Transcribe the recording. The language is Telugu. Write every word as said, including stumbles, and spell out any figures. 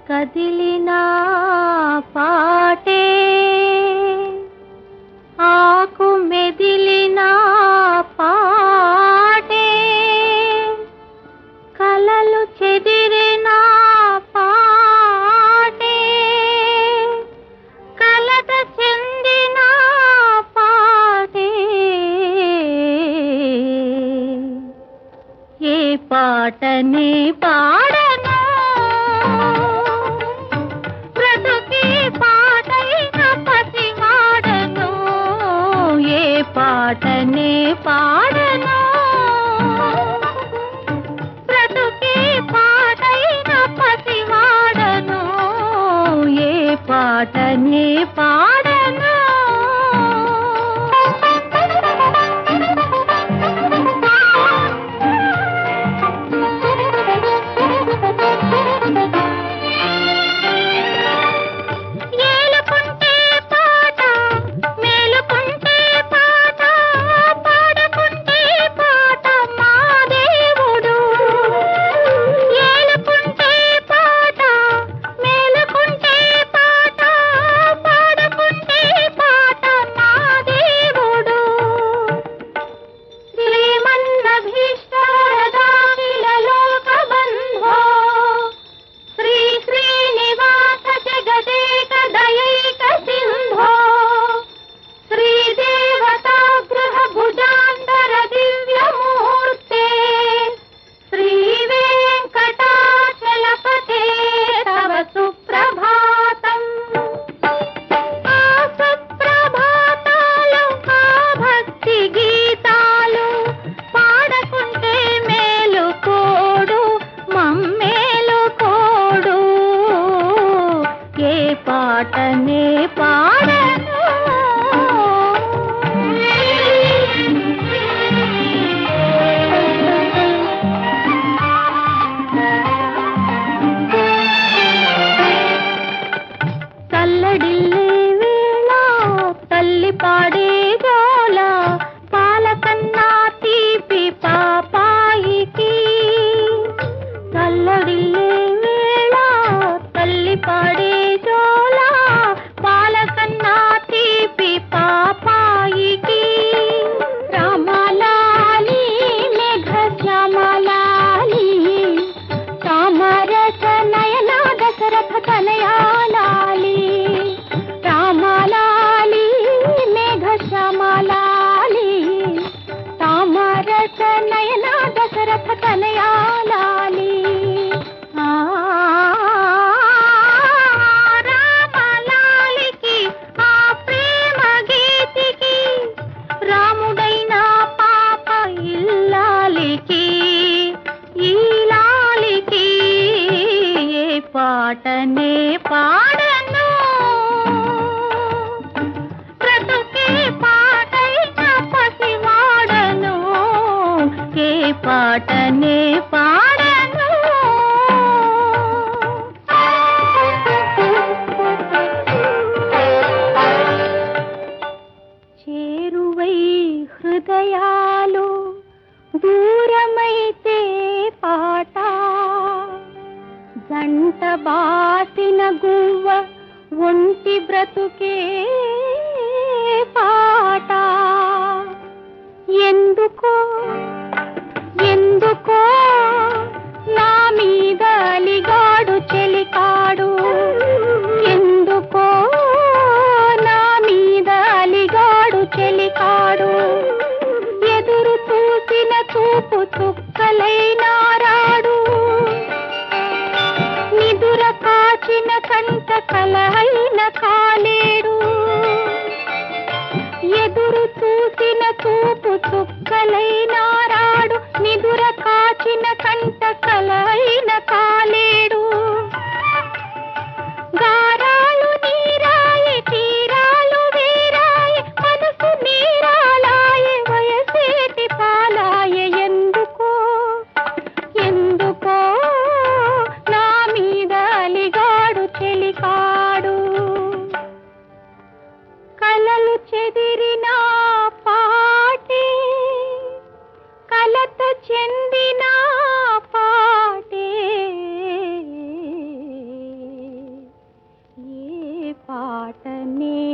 కదిలినా పాటే ఆకు మెదిలినా పాటే కలలు చెదిరినా పాటే కలత చెందిన పాటే ఏ పాటనే పాడను బ్రతుకే పాటైన పసివాడను ఏ పాటనే పాడను బ్రతుకే పాటైన పసివాడను ఏ పాటనే పాడను పాటనే పాడను తల్లడిల్లే వేళ తల్లి పాడే గోల పాలకన్నా తీపి పాపాయికి తల్లడిల్లే వేళ తల్లి పాడే పాటనే పాడను బ్రతుకే పాటైన పసివాడను ఏ పాటనే పాడను చేరువై హృదయాలు దూరమైతే పాట జంట బాసిన గువ్వ ఒంటి బ్రతుకే పాట ఎందుకో ఎందుకో నా మీద అలిగాడు చెలికాడు ఎందుకో నా మీద అలిగాడు చెలికాడు ఎదురు చూసిన చూపు చుక్కలైనారాడు నిదుర కాచిన కంట కలహైన కాలేడు ఎదురు చూసిన చూపు చుక్కలైనారాడు నిదుర కాచిన పాట నేర్చుకో.